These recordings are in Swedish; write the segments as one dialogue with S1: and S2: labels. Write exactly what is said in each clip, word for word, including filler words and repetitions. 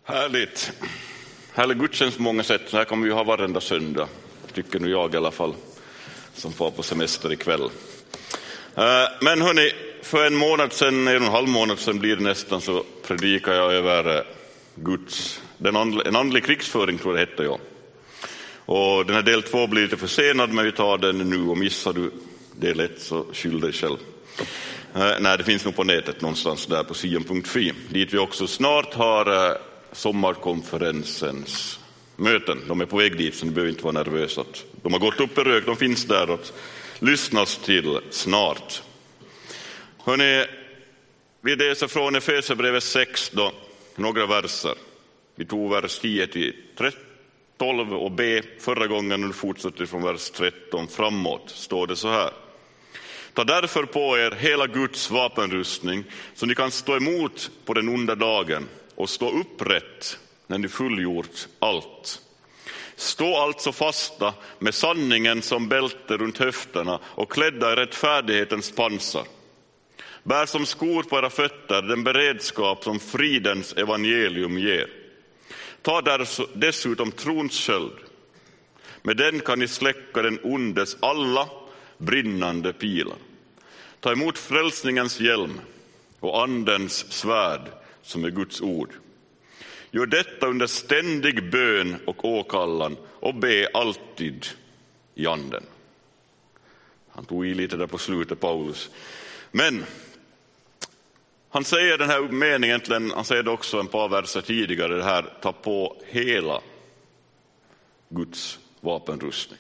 S1: Härligt. Härlig gudstjänst på många sätt. Så här kommer vi ha varenda söndag. Tycker nu jag i alla fall, som får på semester ikväll. Men hörni, för en månad sedan, en och en halv månad sedan blir det nästan, så predikar jag över Guds, den andl, en andlig krigsföring tror jag det heter jag. Och den här del två blir lite försenad, men vi tar den nu, och missar du del ett så skyll dig själv. Nej, det finns nog på nätet någonstans där på sion punkt fi, dit vi också snart har sommarkonferensens möten. De är på väg dit, så ni behöver inte vara nervösa. De har gått upp i rök, de finns där att lyssnas till snart. Hörrni, vi läser från Efesierbrevet sex då, några verser. Vi tog vers tio till tolv och B förra gången, och fortsätter från vers tretton framåt. Står det så här: ta därför på er hela Guds vapenrustning, så ni kan stå emot på den onda dagen och stå upprätt när ni fullgjort allt. Stå alltså fasta med sanningen som bälte runt höfterna och klädda i rättfärdighetens pansar. Bär som skor på era fötter den beredskap som fridens evangelium ger. Ta där dessutom trons sköld. Med den kan ni släcka den ondes alla brinnande pilar. Ta emot frälsningens hjälm och andens svärd som är Guds ord. Gör detta under ständig bön och åkallan, och be alltid i anden. Han tog i lite där på slutet, Paulus. Men han säger den här meningen, han säger det också en par verser tidigare, det här: ta på hela Guds vapenrustning.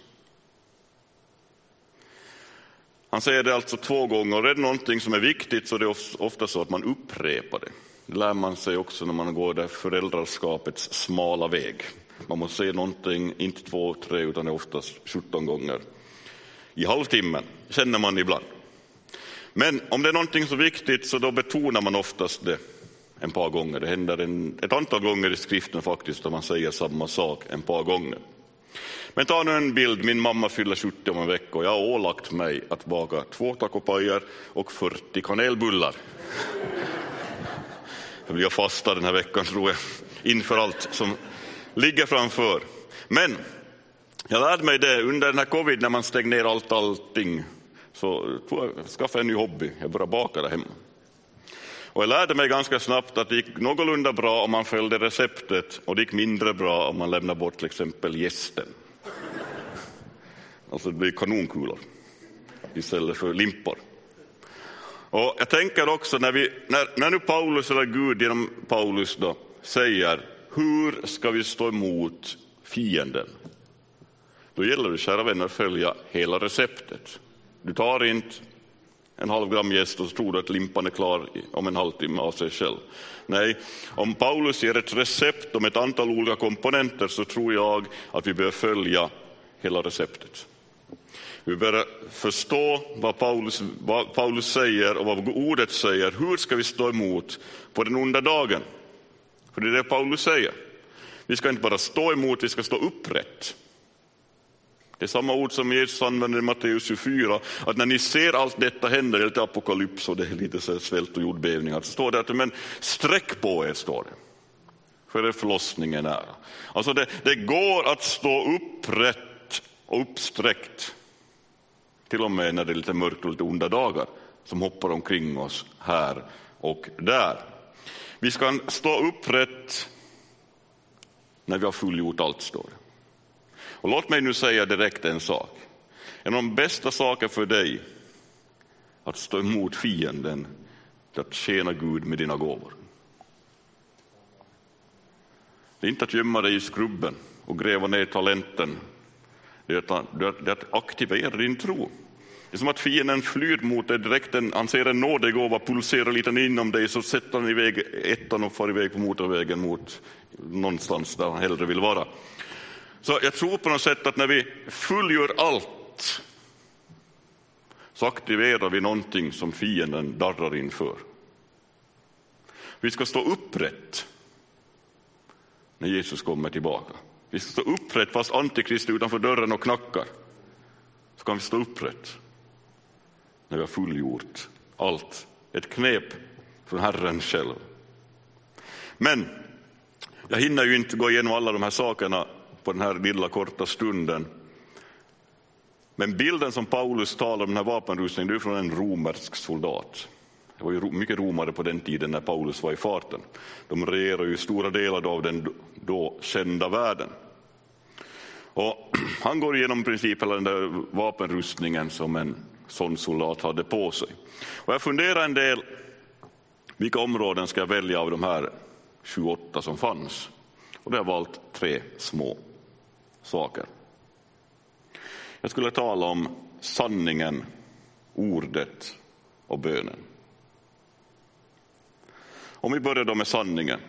S1: Han säger det alltså två gånger, och är det någonting som är viktigt så är det ofta så att man upprepar det. Det lär man sig också när man går där föräldraskapets smala väg. Man måste säga någonting, inte två, tre, utan oftast sjutton gånger i halvtimmen, känner man ibland. Men om det är någonting så viktigt, så då betonar man oftast det en par gånger. Det händer en, ett antal gånger i skriften faktiskt, där man säger samma sak en par gånger. Men ta nu en bild. Min mamma fyller sjuttio om en vecka, och jag har ålagt mig att baka två tacopajer och fyrtio kanelbullar. Jag blir fasta den här veckan, tror jag, inför allt som ligger framför. Men jag lärde mig det under den här covid, när man stängde ner allt allting, så jag skaffade en ny hobby. Jag började baka där hemma. Och jag lärde mig ganska snabbt att det gick någorlunda bra om man följde receptet, och det gick mindre bra om man lämnade bort till exempel gästen. Alltså det blir kanonkulor istället för limpor. Och jag tänker också när, vi, när, när nu Paulus, eller Gud genom Paulus då, säger hur ska vi stå emot fienden, då gäller det, kära vänner, att följa hela receptet. Du tar inte en halv gram jäst och så tror du att limpan är klar om en halvtimme av sig själv. Nej, om Paulus ger ett recept om ett antal olika komponenter, så tror jag att vi behöver följa hela receptet. Vi börjar förstå vad Paulus, vad Paulus säger och vad ordet säger. Hur ska vi stå emot på den onda dagen? För det är det Paulus säger. Vi ska inte bara stå emot, vi ska stå upprätt. Det är samma ord som Jesus använder i Matteus tjugofyra. Att när ni ser allt detta hända, det är lite apokalyps och det är lite så svält och jordbävningar, så står det att men sträck på er, står det. För det förlossningen är. Alltså det, det går att stå upprätt och uppsträckt. Till och med när det är lite mörkt och lite onda dagar som hoppar omkring oss här och där. Vi ska stå upprätt när vi har fullgjort allt, står det. Och låt mig nu säga direkt en sak. En av de bästa saker för dig att stå emot fienden är att tjäna Gud med dina gåvor. Det är inte att gömma dig i skrubben och gräva ner talenten. Det är att, det är att aktivera din tro. Det är som att fienden flyr mot dig direkt. Han ser en nådegåva pulsera lite inom dig, så sätter han iväg ettan och far iväg på motorvägen mot någonstans där han hellre vill vara. Så jag tror på något sätt att när vi fullgör allt, så aktiverar vi någonting som fienden darrar inför. Vi ska stå upprätt när Jesus kommer tillbaka. Vi ska stå upprätt fast antikrist är utanför dörren och knackar. Så kan vi stå upprätt när vi har fullgjort allt. Ett knep från Herren själv. Men Jag hinner ju inte gå igenom alla de här sakerna på den här lilla korta stunden. Men bilden som Paulus talar om den här vapenrustningen, det är från en romersk soldat. Det var ju mycket romare på den tiden när Paulus var i farten. De regerar ju stora delar av den då kända världen. Och han går igenom princip hela den där vapenrustningen som en sån soldat hade på sig. Och jag funderar en del, vilka områden ska jag välja av de här tjugoåtta som fanns? Och det har valt tre små saker. Jag skulle tala om sanningen, ordet och bönen. Om vi börjar då med sanningen.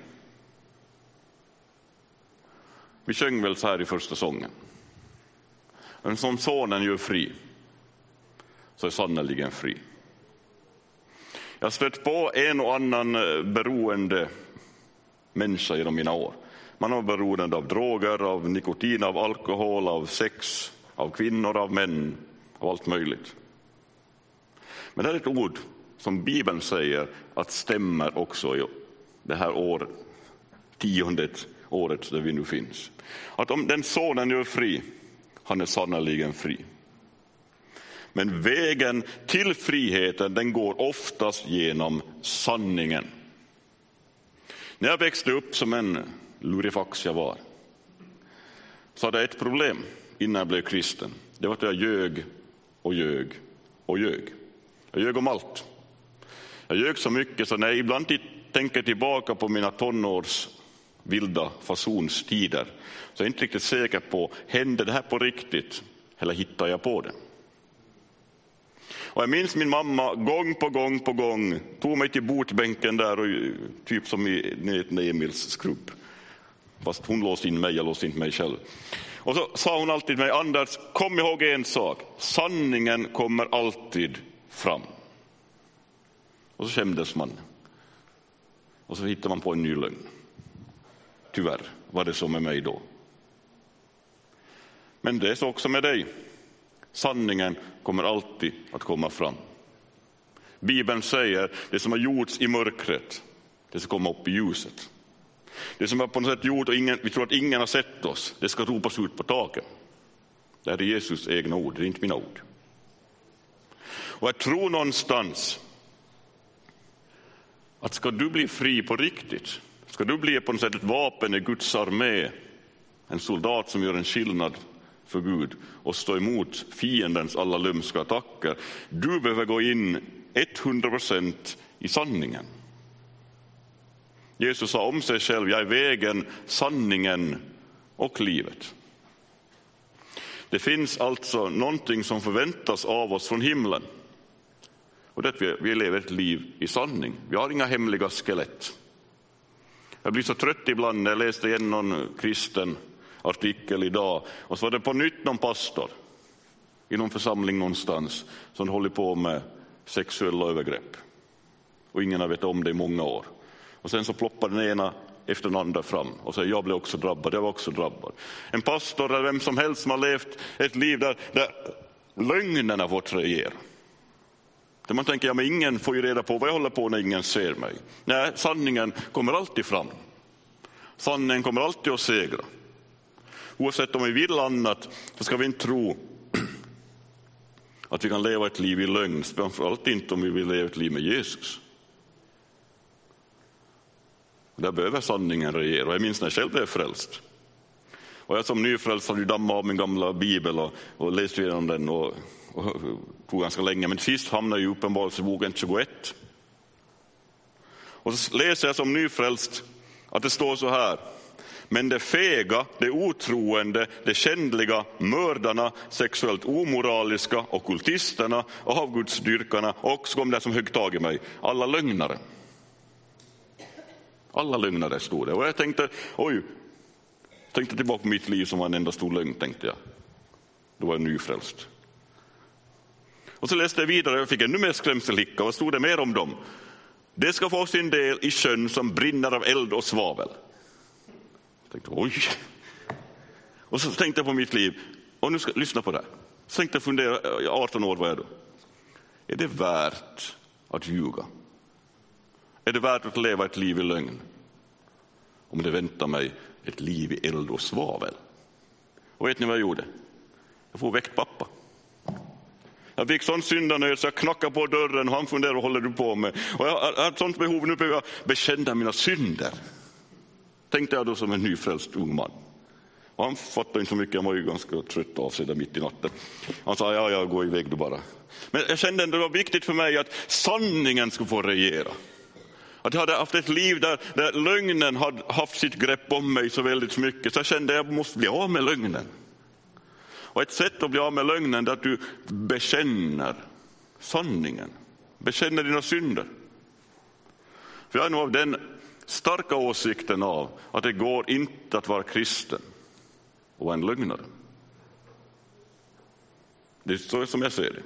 S1: Vi sjöng väl så här i första sången. En som sonen gör fri, så är sannoliken fri. Jag har stött på en och annan beroende människa genom mina år. Man har beroende av droger, av nikotin, av alkohol, av sex, av kvinnor, av män, av allt möjligt. Men det är ett ord som Bibeln säger att stämmer också i det här år, tiondet året där vi nu finns. Att om den sonen gör fri, han är sannoliken fri. Men vägen till friheten, den går oftast genom sanningen. När jag växte upp som en lurifax jag var, så hade jag ett problem innan jag blev kristen. Det var att jag ljög och ljög och ljög. Jag ljög om allt. Jag ljög så mycket så när jag ibland tänker tillbaka på mina tonårs vilda fasonstider, så jag är inte riktigt säker på, hände det här på riktigt eller hittar jag på det? Och jag minns min mamma gång på gång på gång tog mig till botbänken där, och typ som i Emils skrubb. Fast hon låste in mig, jag låste in mig själv. Och så sa hon alltid till mig: Anders, kom ihåg en sak, sanningen kommer alltid fram. Och så skämdes man. Och så hittar man på en ny lögn. Tyvärr var det så med mig då. Men det är så också med dig. Sanningen kommer alltid att komma fram. Bibeln säger: det som har gjorts i mörkret, det ska komma upp i ljuset. Det som är på något sätt gjort och ingen, vi tror att ingen har sett oss, det ska ropas ut på taket. Det här är Jesus egna ord, det är inte mina ord. Och jag tror någonstans att ska du bli fri på riktigt, ska du bli på något sätt ett vapen i Guds armé, en soldat som gör en skillnad för Gud och stå emot fiendens alla lömska attacker, du behöver gå in hundra procent i sanningen. Jesus sa om sig själv: jag är vägen, sanningen och livet. Det finns alltså någonting som förväntas av oss från himlen. Och det är att vi, vi lever ett liv i sanning. Vi har inga hemliga skelett. Jag blir så trött ibland när jag läste igen någon kristen artikel idag, och så var det på nytt någon pastor i någon församling någonstans som håller på med sexuella övergrepp. Och ingen har vet om det i många år. Och sen så ploppar den ena efter den andra fram och säger: jag blev också drabbad, jag var också drabbad. En pastor eller vem som helst som har levt ett liv där, där lögnerna fått regera. Där man tänker: ja, men ingen får ju reda på vad jag håller på när ingen ser mig. Nej, sanningen kommer alltid fram. Sanningen kommer alltid att segra. Oavsett om vi vill annat, så ska vi inte tro att vi kan leva ett liv i lögn. Framförallt inte om vi vill leva ett liv med Jesus. Där behöver sanningen regera. Jag minns när jag själv blev frälst. Och jag som nyfrälst hade ju dammat av min gamla bibel och, och läst igenom den och, och, och tog ganska länge. Men sist hamnade jag i Uppenbarelseboken tjugoett. Och så läser jag som nyfrälst att det står så här: men det fega, det otroende, det skändliga, mördarna, sexuellt omoraliska, ockultisterna, avgudsdyrkarna och så kom det som högg tag i mig, alla lögnare. Alla lögnare stod det. Och jag tänkte, oj, tänkte tillbaka på mitt liv som var en enda stor lögn, tänkte jag. Då var jag nyfrälst. Och så läste jag vidare och jag fick ännu mer skrämselhicka. Vad stod det mer om dem? Det ska få sin del i sjön som brinner av eld och svavel. Jag tänkte, oj. Och så tänkte jag på mitt liv. Och nu ska lyssna på det här. Så tänkte jag fundera, arton år var jag då. Är det värt att ljuga? Är det värt att leva ett liv i lögn? om det väntar mig ett liv i eld och svavel. Och vet ni vad jag gjorde? Jag får väckt pappa. Jag fick sån syndanöd så jag knackade på dörren och han funderade, vad håller du på med? Och jag har ett sånt behov, nu behöver jag bekänna mina synder. Tänkte jag då som en nyfrälst ung man. Och han fattade inte så mycket, han var ju ganska trött av sig där mitt i natten. Han sa, ja, jag går iväg då bara. Men jag kände ändå det var viktigt för mig att sanningen skulle få regera. Att jag hade haft ett liv där, där lögnen hade haft sitt grepp om mig så väldigt mycket. Så jag kände att jag måste bli av med lögnen. Och ett sätt att bli av med lögnen är att du bekänner sanningen. Bekänner dina synder. För jag är nog av den starka åsikten av att det går inte att vara kristen och vara en lögnare. Det är så som jag ser det.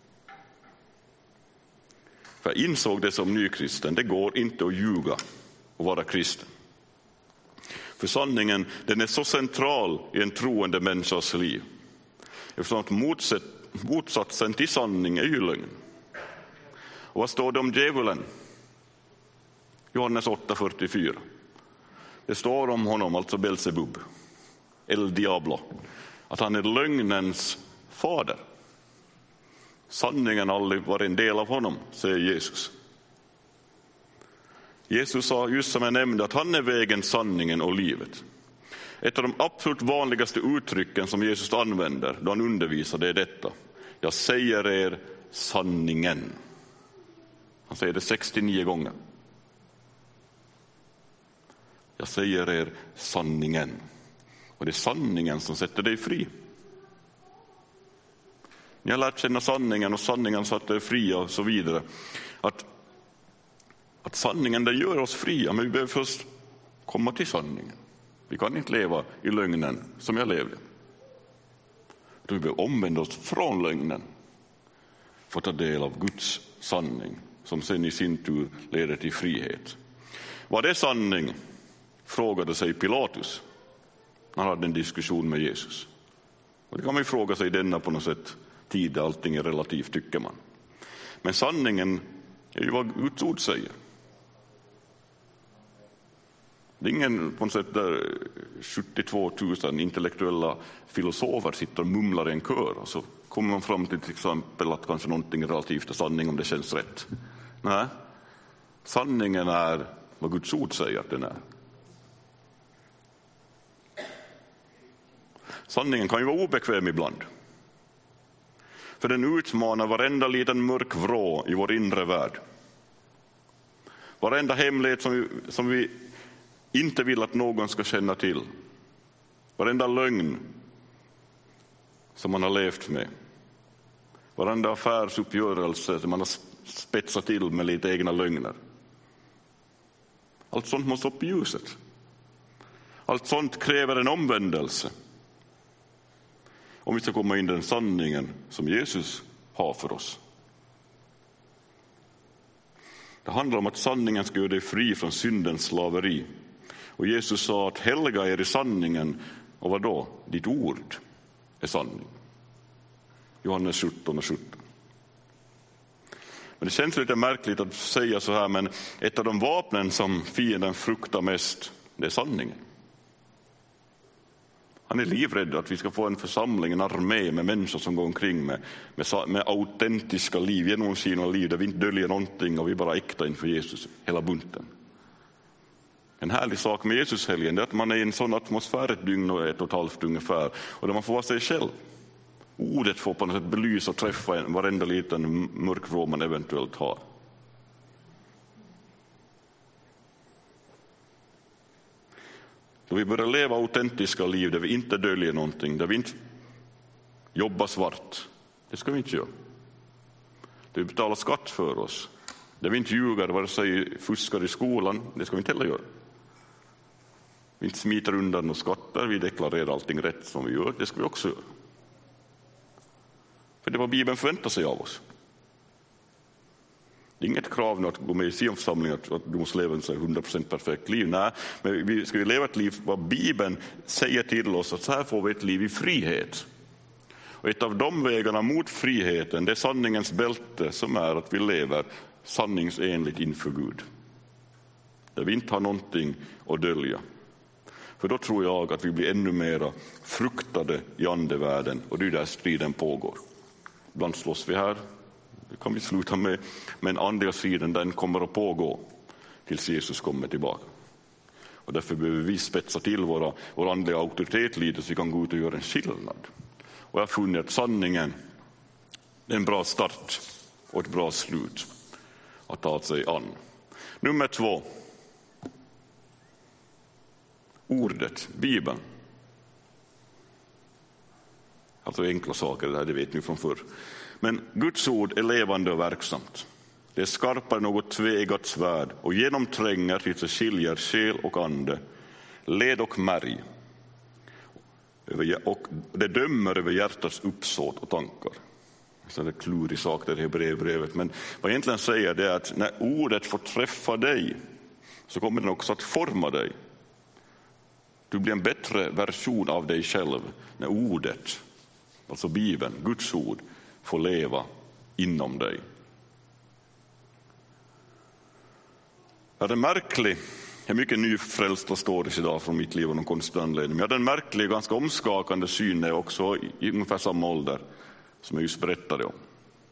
S1: För jag insåg det som ny kristen. Det går inte att ljuga och vara kristen. För sanningen, den är så central i en troende människas liv. Eftersom att motsatt, motsatsen till sanning är ju lögn. Och vad står det om djävulen? Johannes åtta fyrtiofyra. Det står om honom, alltså Belzebub, El Diablo, att han är lögnens fader. Sanningen aldrig var en del av honom, säger Jesus. Jesus sa, just som jag nämnde, att han är vägen, sanningen och livet. Ett av de absolut vanligaste uttrycken som Jesus använder då han undervisar, det är detta. Jag säger er sanningen. Han säger det sextionio gånger. Jag säger er sanningen. Och det är sanningen som sätter dig fri. Ni har lärt känna sanningen och sanningen sätter er fria och så vidare. Att, att sanningen den gör oss fria, men vi behöver först komma till sanningen. Vi kan inte leva i lögnen som jag levde. Vi behöver omvända oss från lögnen för att ta del av Guds sanning som sen i sin tur leder till frihet. Vad är sanning? Frågade sig Pilatus. Han hade en diskussion med Jesus. Och det kan man ju fråga sig denna på något sätt tid där allting är relativt, tycker man. Men sanningen är ju vad Guds ord säger. Det är ingen på något sätt där sjuttiotvå tusen intellektuella filosofer sitter och mumlar i en kör och så kommer man fram till till exempel att kanske någonting relativt är sanning om det känns rätt. Nej, sanningen är vad Guds ord säger att den är. Sanningen kan ju vara obekväm ibland. För den utmanar varenda liten mörk vrå i vår inre värld. Varenda hemlighet som vi, som vi inte vill att någon ska känna till. Varenda lögn som man har levt med. Varenda affärsuppgörelse som man har spetsat till med lite egna lögner. Allt sånt måste upp i ljuset. Allt sånt kräver en omvändelse. Om vi ska komma in i den sanningen som Jesus har för oss. Det handlar om att sanningen ska göra dig fri från syndens slaveri. Och Jesus sa att helga er i sanningen. Och vad då? Ditt ord är sanning. Johannes sjutton och sjutton. Men det känns lite märkligt att säga så här, men ett av de vapnen som fienden fruktar mest, det är sanningen. Han är livrädd att vi ska få en församling, en armé med människor som går omkring med, med, med autentiska liv, genomskinliga liv där vi inte döljer någonting och vi bara äkta inför Jesus, hela bunten. En härlig sak med Jesushelgen är att man är i en sån atmosfär ett dygn och ett och ett halvt ungefär och där man får vara sig själv. Ordet får på något sätt belysa och träffa en, varenda liten mörk vrå man eventuellt har. Då vi börjar leva autentiska liv där vi inte döljer någonting, där vi inte jobbar svart, det ska vi inte göra. Där vi betalar skatt för oss, där vi inte ljuger, vare sig fuskar i skolan, det ska vi inte heller göra. Vi inte smiter undan och skattar, vi deklarerar allting rätt som vi gör, det ska vi också göra. För det är vad Bibeln förväntar sig av oss. Det är inget krav nu att gå med i Sion-församlingen att, att du måste leva ett hundra procent perfekt liv. Nej, men vi ska ju leva ett liv vad Bibeln säger till oss, att så här får vi ett liv i frihet. Och ett av de vägarna mot friheten, det är sanningens bälte som är att vi lever sanningsenligt inför Gud. Där vi inte har någonting att dölja. För då tror jag att vi blir ännu mer fruktade i andevärlden, och det är där striden pågår. Ibland slåss vi här, det kan vi sluta med, men andliga striden den kommer att pågå tills Jesus kommer tillbaka. Och därför behöver vi spetsa till våra, vår andliga auktoritet lite så vi kan gå ut och göra en skillnad. Och jag har funnit att sanningen är en bra start och ett bra slut att ta sig an. Nummer två. Ordet, Bibeln. Alltså enkla saker, det här det vet ni från förr. Men Guds ord är levande och verksamt. Det är skarpare än något tveeggat svärd och genomtränger tills det skiljer själ och ande, led och märg. Och det dömer över hjärtats uppsåt och tankar. Så det är klurig sak där i Hebreerbrevet. Men vad jag egentligen säger det är att när ordet får träffa dig så kommer den också att forma dig. Du blir en bättre version av dig själv när ordet, alltså Bibeln, Guds ord, får leva inom dig. Jag hade en märklig, jag är mycket nyfrälsta stories idag från mitt liv och någon konstig anledning. Men jag hade en märklig, ganska omskakande syn när jag också i ungefär samma ålder som jag just berättade om.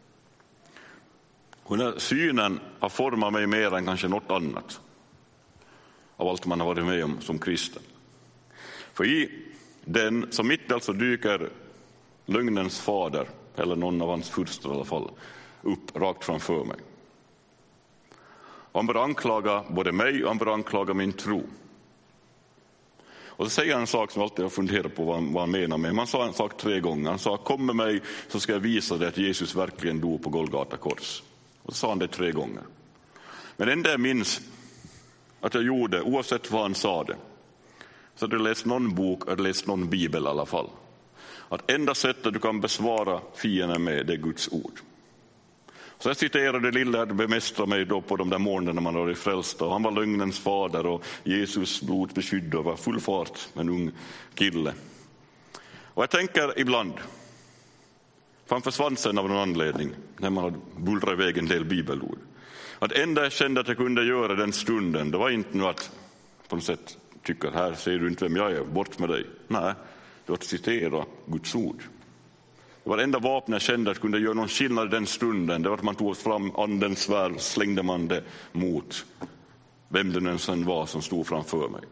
S1: Och den här synen har format mig mer än kanske något annat av allt man har varit med om som kristen. För i den som mitt alltså dyker lögnens fader, eller någon av hans furstar i alla fall, upp rakt framför mig. Han börjar anklaga både mig och han börjar anklaga min tro. Och så säger han en sak som jag alltid har funderat på vad han, vad han menar med. Man sa en sak tre gånger. Han sa, kom med mig så ska jag visa dig att Jesus verkligen dog på Golgata kors. Och så sa han det tre gånger. Men det enda jag minns att jag gjorde, oavsett vad han sa det, så hade jag läst någon bok eller läst någon bibel i alla fall. Att enda sättet du kan besvara fienden med, det är Guds ord. Så jag citerade lilla jag bemästrade mig då på de där morgnarna man var frälsta. Och han var lögnens fader och Jesus blod beskydd och var full fart med en ung kille. Och jag tänker ibland, för han försvann sen av någon anledning när man hade bullrat iväg en del bibelord. Att enda jag kände att jag kunde göra den stunden, det var inte nu att på något sätt tycker här ser du inte vem jag är, bort med dig. Nej, det var att citera Guds ord. Det var det enda vapen jag kände att kunde göra någon skillnad i den stunden. Det var att man tog fram andens svärd och slängde man det mot vem det nu sen var som stod framför mig.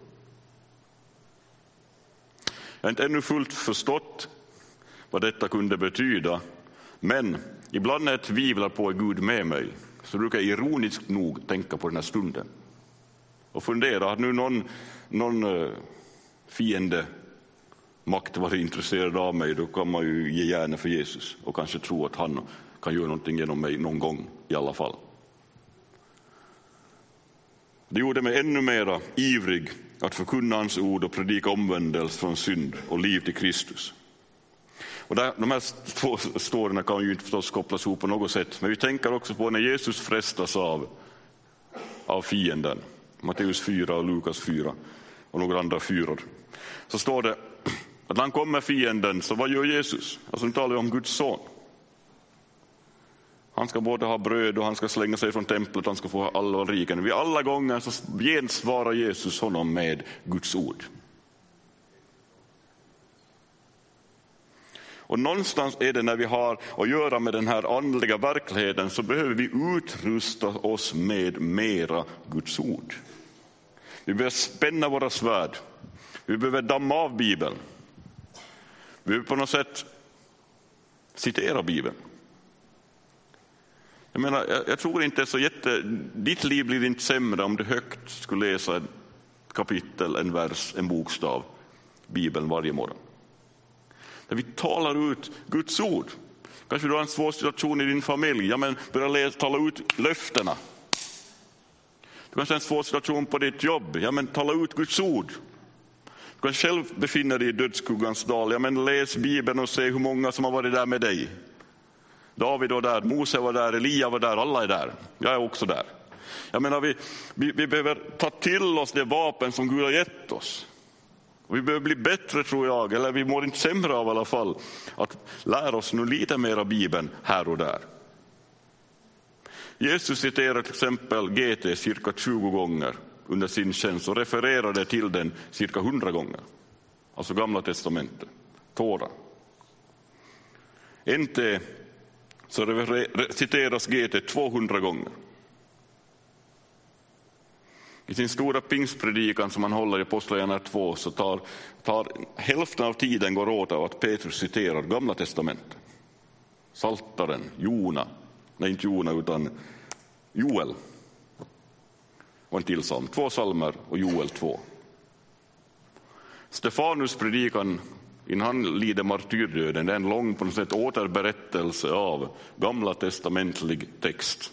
S1: Jag har inte ännu fullt förstått vad detta kunde betyda. Men ibland när jag tvivlar på att Gud med mig så brukar jag ironiskt nog tänka på den här stunden. Och fundera att nu någon, någon fiende makt var intresserad av mig, då kan man ju ge gärna för Jesus och kanske tro att han kan göra någonting genom mig någon gång i alla fall. Det gjorde mig ännu mera ivrig att förkunna hans ord och predika omvändelse från synd och liv till Kristus. Och där, de här två storierna kan ju inte förstås kopplas ihop på något sätt, men vi tänker också på när Jesus frestas av, av fienden. Matteus fyra och Lukas fyra och några andra fyror. Så står det att när han kommer fienden, så vad gör Jesus? Alltså nu talar vi om Guds son. Han ska både ha bröd och han ska slänga sig från templet, han ska få alla riken. Vid alla gånger så gensvarar Jesus honom med Guds ord. Och någonstans är det när vi har att göra med den här andliga verkligheten så behöver vi utrusta oss med mera Guds ord. Vi behöver spänna våra svärd. Vi behöver damma av Bibeln. Vi behöver på något sätt citera Bibeln. Jag menar, jag, jag tror inte så jätte... Ditt liv blir inte sämre om du högt skulle läsa ett kapitel, en vers, en bokstav, Bibeln varje morgon. När vi talar ut Guds ord. Kanske du har en svår situation i din familj. Ja, men börja läsa, tala ut löftena. Du kanske har en svår situation på ditt jobb. Ja, men tala ut Guds ord. Du kan själv befinna dig i dödsskuggans dal. Ja, men läs Bibeln och se hur många som har varit där med dig. David var där, Mose var där, Elia var där, alla är där. Jag är också där. Jag menar, vi, vi, vi behöver ta till oss det vapen som Gud har gett oss. Och vi behöver bli bättre, tror jag, eller vi mår inte sämre av i alla fall, att lära oss nu lite mer av Bibeln här och där. Jesus citerar till exempel G T cirka tjugo gånger under sin tjänst och refererade till den cirka hundra gånger. Alltså Gamla testamentet, Tora. N T så citeras G T tvåhundra gånger. I sin stora pingstpredikan som han håller i Apostlagärningarna två så tar, tar hälften av tiden går åt av att Petrus citerar Gamla testamentet. Saltaren, Jona, nej inte Jona utan Joel och en till psalm, två psalmer och Joel två. Stefanus predikan innan han lider martyrdöden, det är en lång på något sätt återberättelse av gamla testamentlig text.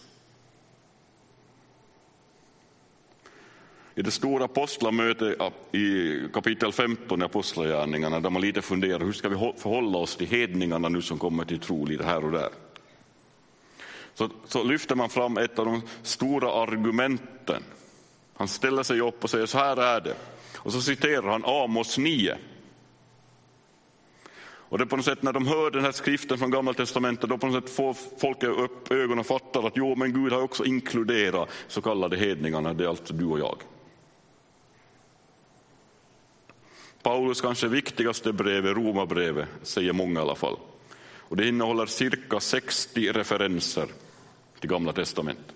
S1: I det stora apostlamötet i kapitel femton i Apostlagärningarna där man lite funderar hur ska vi förhålla oss till hedningarna nu som kommer till tro lite här och där. Så, så lyfter man fram ett av de stora argumenten. Han ställer sig upp och säger så här är det. Och så citerar han Amos nio. Och det är på något sätt när de hör den här skriften från Gamla testamentet då på något sätt får folk upp ögonen och fattar att jo men Gud har också inkluderat så kallade hedningarna, det är alltså du och jag. Paulus kanske viktigaste brev är Romarbrevet, säger många i alla fall. Och det innehåller cirka sextio referenser till Gamla testamentet.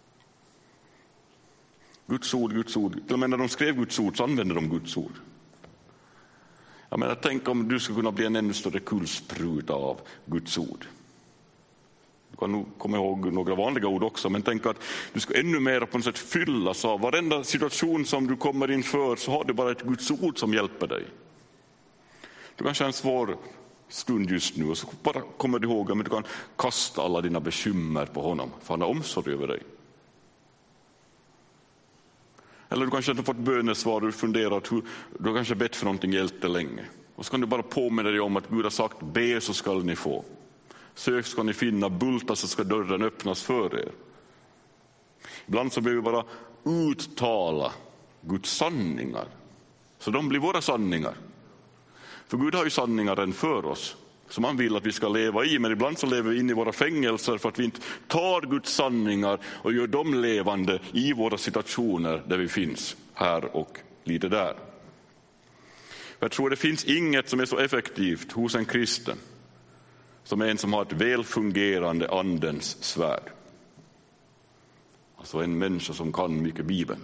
S1: Guds ord, Guds ord. Till och med när de skrev Guds ord så använde de Guds ord. Jag menar, tänk om du skulle kunna bli en ännu större kulspruta av Guds ord. Du kan nog komma ihåg några vanliga ord också, men tänk att du ska ännu mer på något sätt fyllas av varenda situation som du kommer inför så har du bara ett Guds ord som hjälper dig. Du kanske har en svår stund just nu och så bara kommer du ihåg att du kan kasta alla dina bekymmer på honom för han har omsorg över dig. Eller du kanske inte fått bönesvar och du funderar att du har kanske bett för någonting jättelänge. Och så kan du bara påminna dig om att Gud har sagt be så ska ni få. Sök ska ni finna, bulta så ska dörren öppnas för er. Ibland så behöver vi bara uttala Guds sanningar. Så de blir våra sanningar. För Gud har ju sanningar än för oss som han vill att vi ska leva i. Men ibland så lever vi in i våra fängelser för att vi inte tar Guds sanningar och gör dem levande i våra situationer där vi finns här och lite där. Jag tror det finns inget som är så effektivt hos en kristen som är en som har ett välfungerande andens svärd. Alltså en människa som kan mycket Bibeln.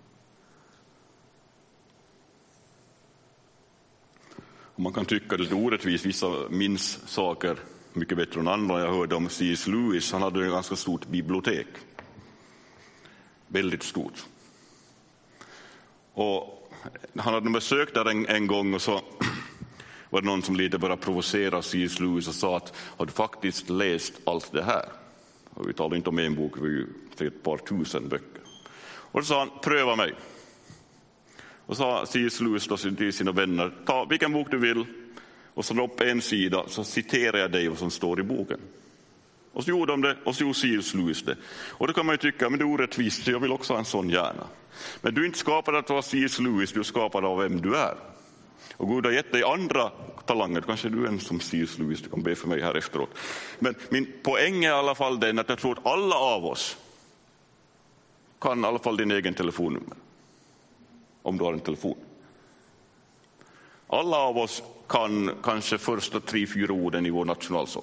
S1: Och man kan tycka det är orättvist, vissa minns saker mycket bättre än andra. Jag hörde om C S Lewis, han hade ett ganska stort bibliotek. Väldigt stort. Och han hade besökt där en, en gång och så var det någon som lite började provocera C S Lewis och sa att har du faktiskt läst allt det här? Och vi talar inte om en bok, vi har ett par tusen böcker. Och då sa han, pröva mig. Och sa C S Lewis då till sina vänner, ta vilken bok du vill och så upp en sida så citerar jag dig vad som står i boken. Och så gjorde de det och så gjorde C S Lewis det. Och då kan man ju tycka, men det är orättvist, jag vill också ha en sån hjärna. Men du är inte skapad att vara C S Lewis, du är skapad av vem du är. Och Gud har gett dig andra talanger, kanske du är en som C S Lewis, du kan be för mig här efteråt. Men min poäng är i alla fall den att jag tror att alla av oss kan i alla fall din egen telefonnummer. Om du har en telefon. Alla av oss kan kanske första tre, fyra orden i vår nationalsång.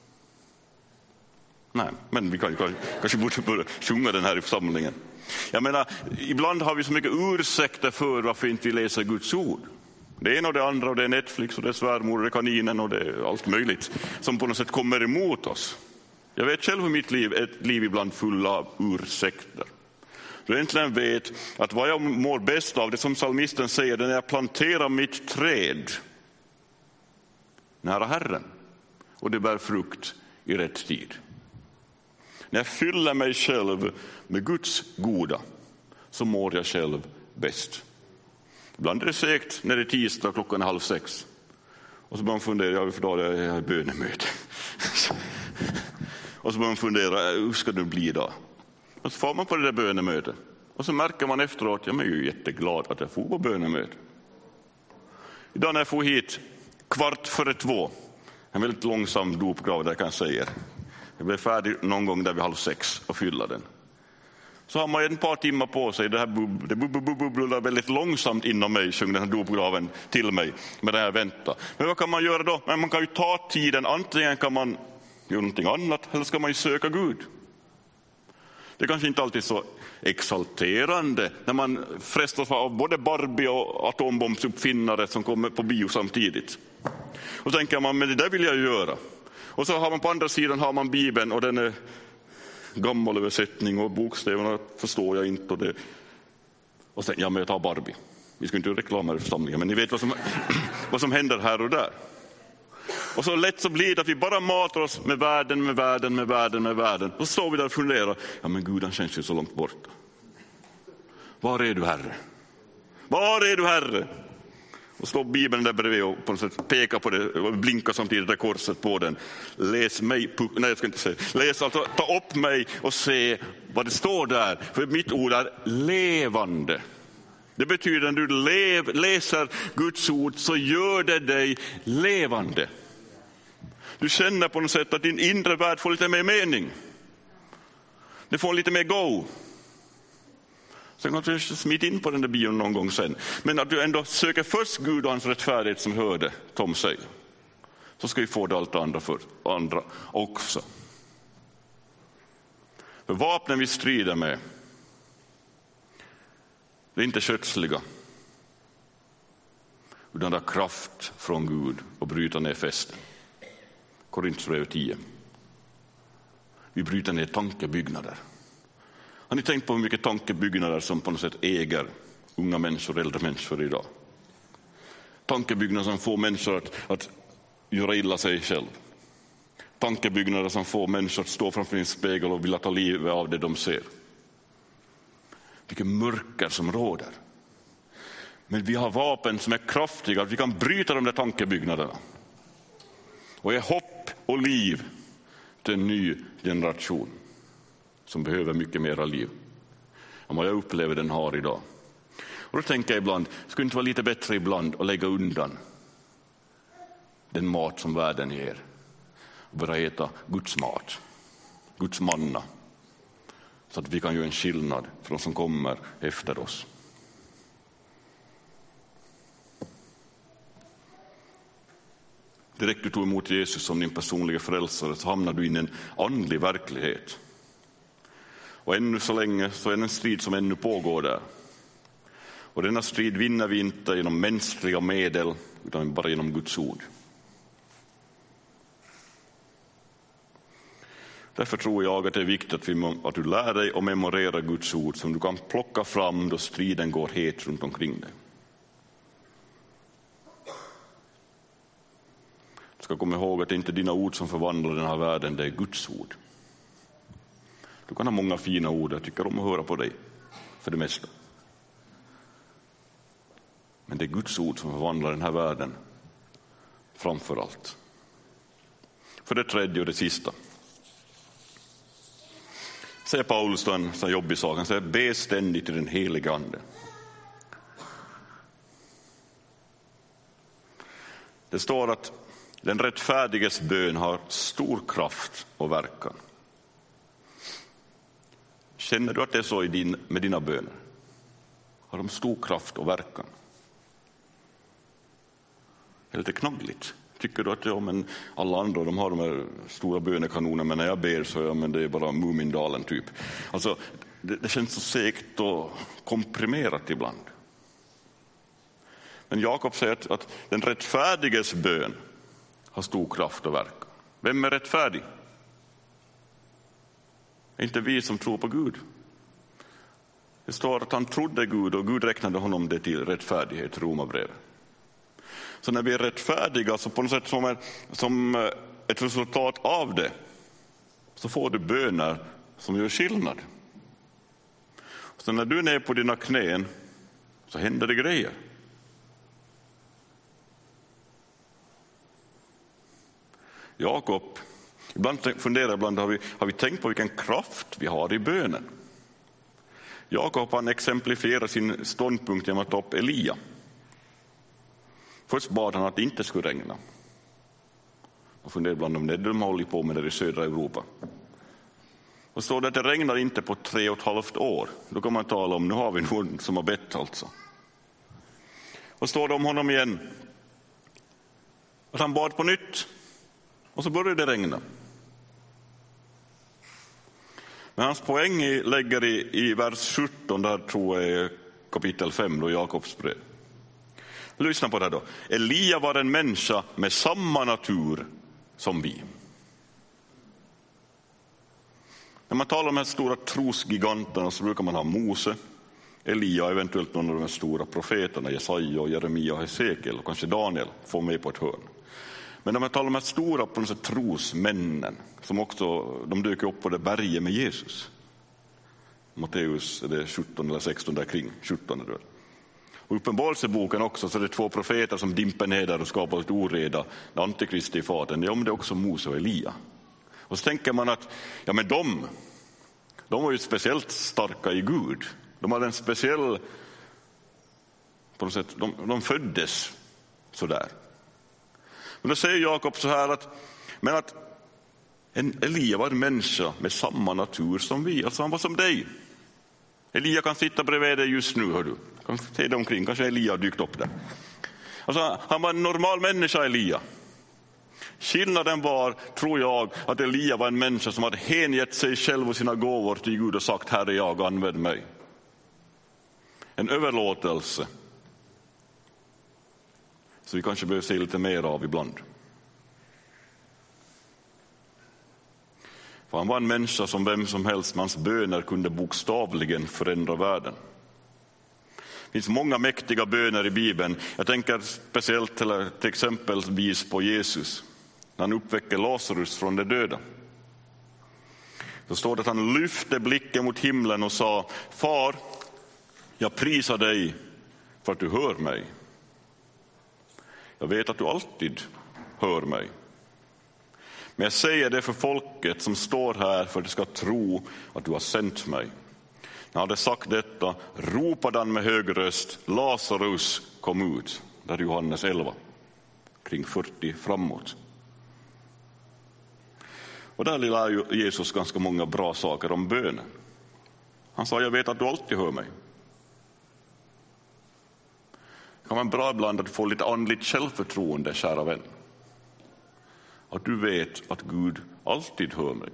S1: Nej, men vi kan, kan, kanske borde börja sjunga den här i församlingen. Jag menar, ibland har vi så mycket ursäkter för varför inte vi läser Guds ord. Det ena och det andra, och det är Netflix och det är svärmor och det är kaninen och det är allt möjligt som på något sätt kommer emot oss. Jag vet själv i mitt liv, ett liv ibland full av ursäkter. Du egentligen vet att vad jag mår bäst av, det som psalmisten säger, det är när jag planterar mitt träd nära Herren och det bär frukt i rätt tid. När jag fyller mig själv med Guds goda så mår jag själv bäst. Ibland är det segt när det är tisdag klockan är halv sex. Och så börjar man fundera, jag för dag är jag i bönemöte. Och så börjar man fundera, hur ska det bli idag? Och så får man på det där bönemötet. Och så märker man efteråt, ja, men jag är ju jätteglad att jag får på bönemöte. Idag när jag får hit kvart före två. En väldigt långsam dopgrav där kan jag säga. Jag blev färdig någon gång där vid halv sex och fylla den. Så har man ett par timmar på sig. Det här bub- det bub- bub- bubblar väldigt långsamt inom mig, sjöng den här dopgraven till mig med det här vänta. Men vad kan man göra då? Men man kan ju ta tiden. Antingen kan man göra någonting annat eller ska man ju söka Gud. Det är kanske inte alltid så exalterande när man frestas av både Barbie och atombombsuppfinnare som kommer på bio samtidigt. Och så tänker man, men det där vill jag göra. Och så har man på andra sidan har man Bibeln och den är gammal översättning och bokstäverna förstår jag inte. Och, det. och sen, ja men jag tar Barbie. Vi ska inte göra reklam här i församlingen, men ni vet vad som, vad som händer här och där. Och så lätt så blir det att vi bara matar oss med världen, med världen, med världen, med världen. Och så står vi där och funderar, ja men Gud han känns ju så långt borta. Var är du Herre? Var är du Herre? Och står Bibeln där bredvid och på något sätt pekar på det och blinkar samtidigt där korset på den. Läs mig, nej jag ska inte säga. Läs alltså, ta upp mig och se vad det står där. För mitt ord är levande. Det betyder att när du lev, läser Guds ord så gör det dig levande. Du känner på något sätt att din inre värld får lite mer mening. Det får lite mer go. Sen kan du smita in på den där bion någon gång sen. Men att du ändå söker först Gud och hans rättfärdighet som hörde Tom säga. Så ska vi få det allt andra för andra också. För vapnen vi strider med, det är inte kötsliga. Utan det har kraft från Gud och bryta ner fästen. Korinthierbrevet tio. Vi bryter ner tankebyggnader. Har ni tänkt på hur mycket tankebyggnader som på något sätt äger unga människor och äldre människor idag? Tankebyggnader som får människor att, att göra illa sig själv. Tankebyggnader som får människor att stå framför en spegel och vilja ta livet av det de ser. Vilket mörker som råder. Men vi har vapen som är kraftiga, att vi kan bryta de där tankebyggnaderna. Och ge hopp och liv till en ny generation som behöver mycket mera liv än vad jag upplever den har idag. Och då tänker jag ibland, skulle det inte vara lite bättre ibland att lägga undan den mat som världen ger och börja äta Guds mat, Guds manna, så att vi kan göra en skillnad för de som kommer efter oss. Direkt du tog emot Jesus som din personliga frälsare så hamnar du in i en andlig verklighet. Och ännu så länge så är det en strid som ännu pågår där. Och denna strid vinner vi inte genom mänskliga medel utan bara genom Guds ord. Därför tror jag att det är viktigt att, vi, att du lär dig att memorera Guds ord som du kan plocka fram då striden går het runt omkring dig. Du ska komma ihåg att det inte är dina ord som förvandlar den här världen, det är Guds ord. Du kan ha många fina ord, jag tycker om att höra på dig för det mesta. Men det är Guds ord som förvandlar den här världen framför allt. För det tredje och det sista. Säger Paulus då en sån jobbig sak, han säger be ständigt till den heliga ande. Det står att den rättfärdiges bön har stor kraft och verkan. Känner du att det är så i din, med dina böner? Har de stor kraft och verkan? Det är lite knaggligt. Tycker du att ja, men alla andra de har de här stora bönekanonerna, men när jag ber så ja, men det är bara Mumindalen typ. Alltså, det, det känns så segt och komprimerat ibland. Men Jakob säger att, att den rättfärdiges bön har stor kraft och verkan. Vem är rättfärdig? Det är inte vi som tror på Gud. Det står att han trodde Gud och Gud räknade honom det till rättfärdighet, Romarbrevet. Så när vi är rättfärdiga så på något sätt som, är, som ett resultat av det så får du böner som gör skillnad. Så när du är ner på dina knän så händer det grejer. Jakob, ibland funderar ibland har vi, har vi tänkt på vilken kraft vi har i bönen. Jakob han exemplifierar sin ståndpunkt genom att ta upp Elia. Först bad han att det inte skulle regna. Och funderar ibland om det de håller på med där i södra Europa. Och står det att det regnar inte på tre och ett halvt år. Då kan man tala om, nu har vi någon som har bett alltså. Och står det om honom igen. Att han bad på nytt. Och så började det regna. Men hans poäng lägger i, i vers sjutton, där tror jag är kapitel fem då, Jakobs brev. Lyssna på det här då. Elia var en människa med samma natur som vi. När man talar om de här stora trosgiganterna så brukar man ha Mose, Elia, eventuellt någon av de stora profeterna, Jesaja, och Jeremia och Hesekiel och kanske Daniel får med på ett hörn. Men när man talar om de här stora på något sätt trosmännen som också, de dök upp på det berget med Jesus. Matteus är det sjutton eller sexton där kring, sjutton är det. Och uppenbarelseboken också, så det är två profeter som dimper ner där och skapar ett oreda när antikristi i faten. Ja, men det är också Mose och Elia. Och så tänker man att ja, men de, de var ju speciellt starka i Gud. De hade en speciell, på något sätt, de, de föddes så där. Men då säger Jakob så här att, men att en Elia var en människa med samma natur som vi. Alltså han var som dig. Elia kan sitta bredvid dig just nu, hör du. Kan se dig omkring, kanske Elia har dykt upp där. Alltså han var en normal människa, Elia. Skillnaden var, tror jag, att Elia var en människa som hade hängett sig själv och sina gåvor till Gud och sagt, här är jag, använd mig. En överlåtelse. Så vi kanske behöver se lite mer av ibland. För han var en människa som vem som helst, men hans böner kunde bokstavligen förändra världen. Det finns många mäktiga böner i Bibeln. Jag tänker speciellt till, till exempelvis på Jesus. När han uppväcker Lazarus från de döda. Så står det att han lyfte blicken mot himlen och sa, Far, jag prisar dig för att du hör mig. Jag vet att du alltid hör mig. Men jag säger det för folket som står här för att de ska tro att du har sänt mig. När han hade sagt detta ropade han med hög röst, Lazarus, kom ut. Där är Johannes elva, kring fyrtio framåt. Och där lär ju Jesus ganska många bra saker om bönen. Han sa, jag vet att du alltid hör mig. Det kan vara bra ibland att få lite andligt självförtroende, kära vän. Att du vet att Gud alltid hör mig.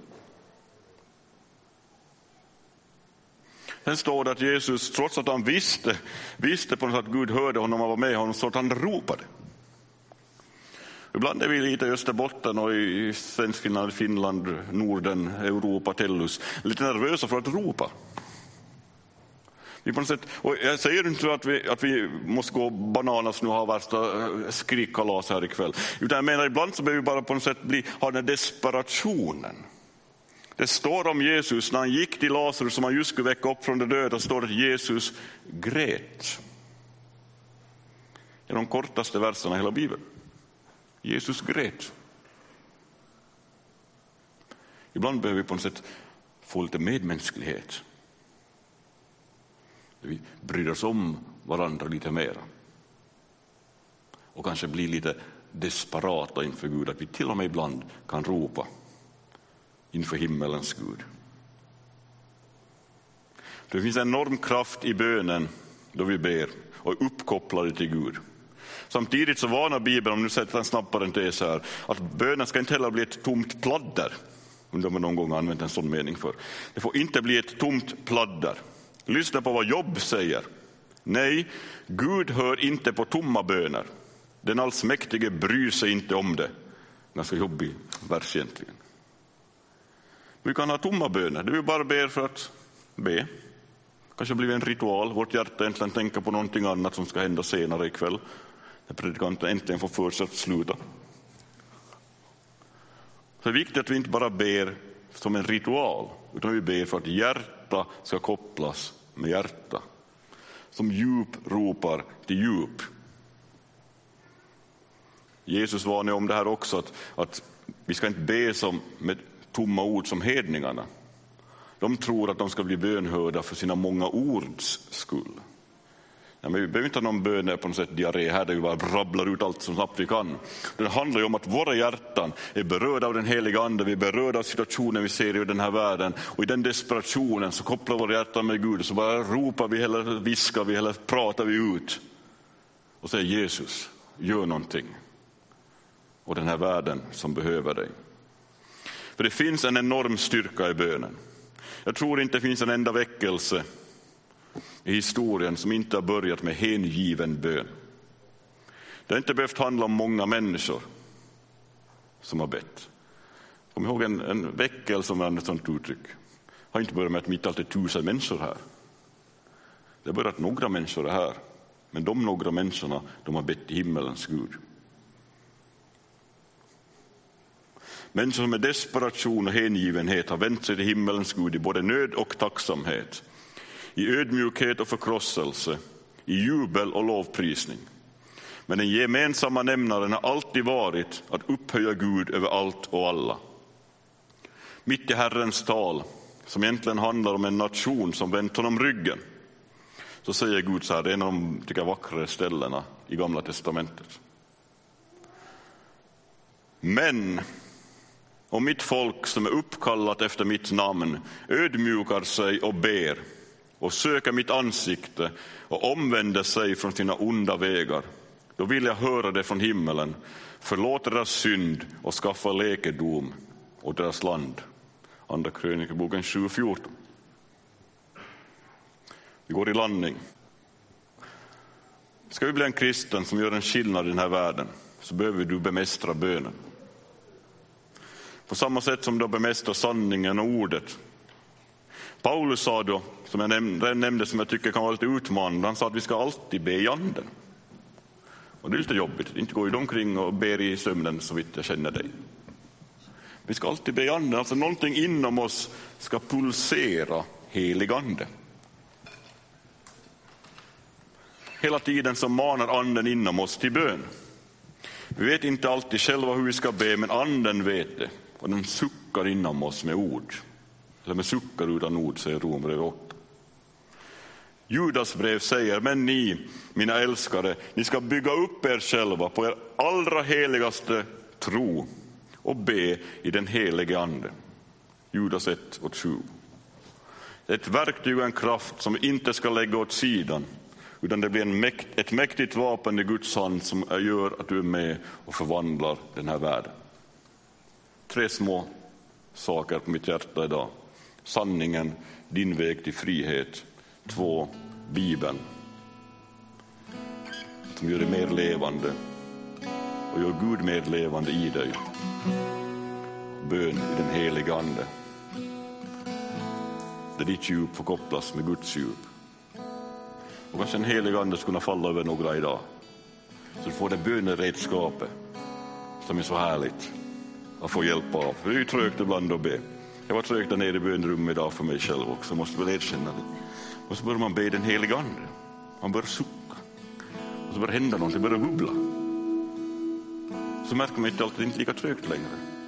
S1: Sen står det att Jesus, trots att han visste, visste på något sätt att Gud hörde honom och var med honom, så att han ropade. Ibland är vi lite i Österbotten och i Svenskfinland, Finland, Norden, Europa, Tellus, lite nervösa för att ropa. Vi på något sätt, och jag säger inte att vi, att vi måste gå bananas nu och ha värsta skrikkalas här ikväll. Utan jag menar, ibland så behöver vi bara på något sätt bli, ha den desperationen. Det står om Jesus, när han gick till Lazarus som han just skulle väcka upp från de döda, står det att Jesus grät. Det är de kortaste verserna i hela Bibeln. Jesus grät. Ibland behöver vi på något sätt få lite medmänsklighet. Vi bryr oss om varandra lite mer. Och kanske blir lite desperata inför Gud. Att vi till och med ibland kan ropa inför himmelens Gud. Det finns en enorm kraft i bönen då vi ber och är uppkopplade till Gud. Samtidigt så varnar Bibeln, om nu sätter en snabb parentes här, att bönen ska inte heller bli ett tomt pladder. Undrar om man någon gång har använt en sån mening för. Det får inte bli ett tomt pladder. Lyssna på vad Jobb säger. Nej, Gud hör inte på tomma böner. Den allsmäktige bryr sig inte om det. Ganska jobbig vers egentligen. Vi kan ha tomma böner. Du bara ber för att be. Kanske blir det en ritual. Vårt hjärta äntligen tänker på någonting annat som ska hända senare ikväll. När predikanten äntligen får för sig att sluta. Så det är viktigt att vi inte bara ber som en ritual. Utan vi ber för att hjärta ska kopplas med hjärta. Som djup ropar till djup. Jesus varnar om det här också. Att, att vi ska inte be som med tomma ord som hedningarna. De tror att de ska bli bönhörda för sina många ords skull. Ja, men vi behöver inte ha någon bön på något sätt diarré här där vi bara brabblar ut allt som snabbt vi kan. Det handlar ju om att våra hjärtan är berörda av den heliga ande, vi är berörda av situationen vi ser i den här världen. Och i den desperationen så kopplar våra hjärtan med Gud och så bara ropar vi eller viskar vi eller pratar vi ut. Och säger Jesus, gör någonting. Och den här världen som behöver dig. För det finns en enorm styrka i bönen. Jag tror inte det finns en enda väckelse i historien som inte har börjat med hängiven bön. Det har inte behövt handla om många människor som har bett. Kom ihåg en, en väckelse med ett sånt uttryck. Har inte börjat med att mitt allt är tusen människor här. Det har börjat några människor här. Men de några människorna, de har bett till himmelens Gud. Människor som med desperation och hängivenhet har vänt sig till himmelens Gud i både nöd och tacksamhet. I ödmjukhet och förkrosselse, i jubel och lovprisning. Men den gemensamma nämnaren har alltid varit att upphöja Gud över allt och alla. Mitt i Herrens tal, som egentligen handlar om en nation som vänt honom ryggen, så säger Gud så här, det är en av de tycker jag, vackrare ställena i Gamla testamentet. Men om mitt folk som är uppkallat efter mitt namn ödmjukar sig och ber och söker mitt ansikte och omvänder sig från sina onda vägar, då vill jag höra det från himmelen, förlåta deras synd och skaffa läkedom åt deras land. Andra krönikeboken sju fjorton. Vi går i landning. Ska vi bli en kristen som gör en skillnad i den här världen, så behöver du bemästra bönen. På samma sätt som du bemästrar sanningen och ordet. Paulus sa då, som jag nämnde, nämnde som jag tycker kan vara lite utmanande, han sa att vi ska alltid be i anden. Och det är lite jobbigt, inte går ju omkring och ber i sömnen så vitt jag känner dig. Vi ska alltid be i anden, alltså någonting inom oss ska pulsera helig ande. Hela tiden så manar anden inom oss till bön. Vi vet inte alltid själva hur vi ska be, men anden vet det. Och den suckar inom oss med ord. Eller med suckar utan ord, säger Romare åtta. Judas brev säger, men ni, mina älskare, ni ska bygga upp er själva på er allra heligaste tro och be i den helige ande. Judas ett och sju. Det är ett verktyg och en kraft som vi inte ska lägga åt sidan, utan det blir en mäkt, ett mäktigt vapen i Guds hand som gör att du är med och förvandlar den här världen. Tre små saker på mitt hjärta idag. Sanningen, din väg till frihet. Två, Bibeln. Som gör dig mer levande och gör Gud mer levande i dig. Bön i den heliga ande. Där ditt djup får kopplas med Guds djup. Och kanske en helig ande ska kunna falla över några idag. Så du får det böneredskapet som är så härligt att få hjälp av. För det är ju trögt ibland att be. Jag var trögt där nere i bönrummet idag för mig själv också. Måste väl erkänna det. Och så börjar man be den heliga ande. Man börjar sucka. Och så börjar hända någonting, börjar bubbla. Så märker man inte alltid inte lika trögt längre.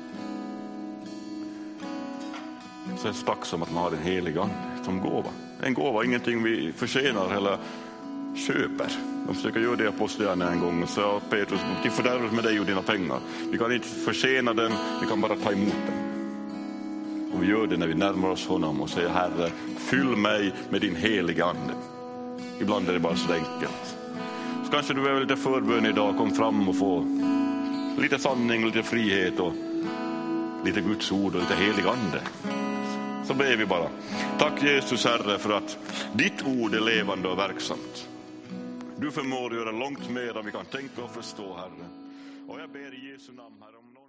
S1: Så är det tacksam att man har den heliga ande som gåva. En gåva, ingenting vi förtjänar eller köper. De försöker göra det aposteln en gång och sa Petrus, till fördärvet med dig och dina pengar. Vi kan inte förtjäna den, vi kan bara ta emot den. Och vi gör det när vi närmar oss honom och säger, Herre, fyll mig med din heliga ande. Ibland är det bara så enkelt. Så kanske du behöver lite förbön idag, kom fram och få lite sanning, lite frihet och lite Guds ord och lite helig ande. Så ber vi bara. Tack Jesus Herre för att ditt ord är levande och verksamt. Du förmår göra långt mer än vi kan tänka och förstå, Herre. Och jag ber i Jesu namn, Herre, om någon